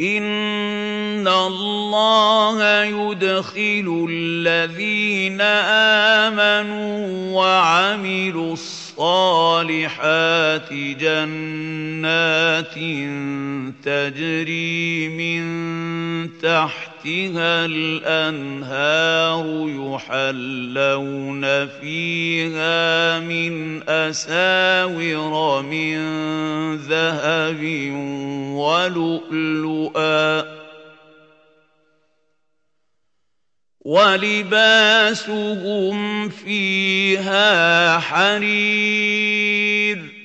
إِنَّ اللَّهَ يُدْخِلُ الَّذِينَ آمَنُوا وَعَمِلُوا الصَّالِحَاتِ جَنَّاتٍ تَجْرِي مِن تَحْتِهَا الْأَنْهَارُ يُحَلَّوْنَ فِيهَا مِنْ أَسَاوِرَ مِن ذَهَبٍ وَلُؤْلُؤًا ۖ وَلِبَاسُهُمْ فِيهَا حَرِيرٌ